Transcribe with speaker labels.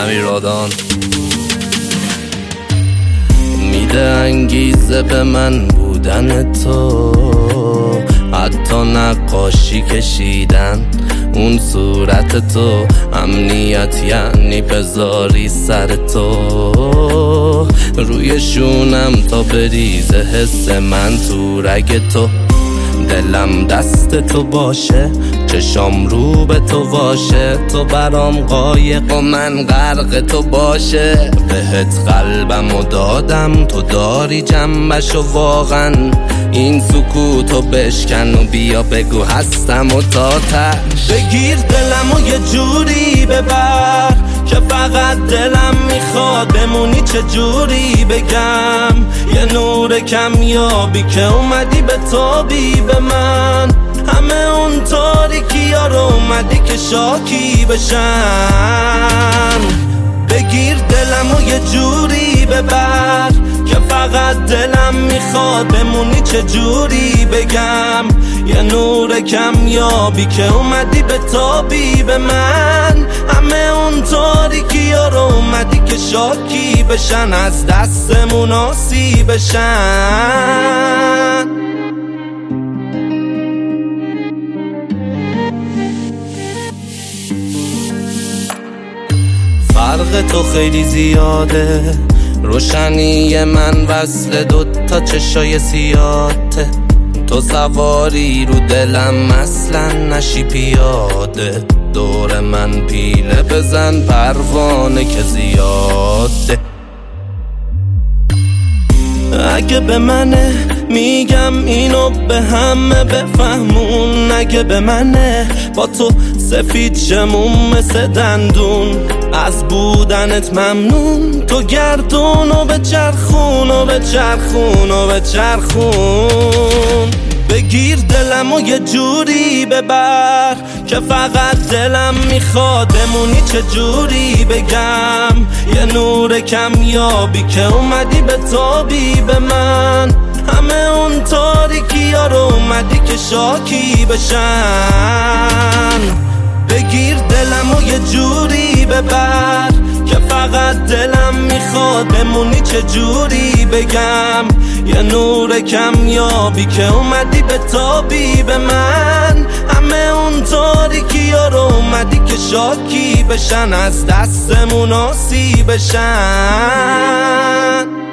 Speaker 1: امیرادان میده انگیزه به من بودن تو، حتی نقاشی کشیدن اون صورت تو، امنیت یعنی بذاری سر تو روی شونم تا بریزه حس من تو رگ تو، دلم دست تو باشه چشام رو به تو باشه، تو برام قایق و من غرق تو باشه، بهت قلبمو دادم تو داری جنبشو، واقعا این سکوتو بشکن و بیا بگو هستم و تا تش، بگیر دلمو یه جوری ببر که فقط دلم میخواد بمونی، چه جوری بگم یه نور کمیابی که اومدی به تابی به من، همه اون تاریکی ها رو اومدی که شاکی بشن، بگیر دلمو یه جوری ببر که فقط دلم میخواد بمونی، چه جوری بگم یه نور کمیابی که اومدی به تابی به من، همه اون تاریکی ها رو اومدی که شاکی بشن، از دستمون آسی بشن. فرق تو خیلی زیاده، روشنی من وصل دوتا چشای سیاته، تو سواری رو دلم اصلا نشی پیاده، دور من پیله بزن پروانه که زیاده، اگه به منه میگم اینو به همه بفهمون، اگه به منه با تو سفید شمون مثل دندون، از بودنت ممنون، تو گردون و بچرخون و بچرخون و بچرخون، بگیر دلمو یه جوری ببر که فقط دلم میخواد بمونی، چه جوری بگم یه نور کمیابی که اومدی به تابی به من، همه اون تاریکی ها رو اومدی که شاکی بشن، بگیر دلمو یه جوری ببر که فقط دلم میخواد بمونی، چه جوری بگم یه نور کمیابی که اومدی به تابی به من، همه اون تاریکی ها رو اومدی که شاکی بشن، از دستمون آسی بشن.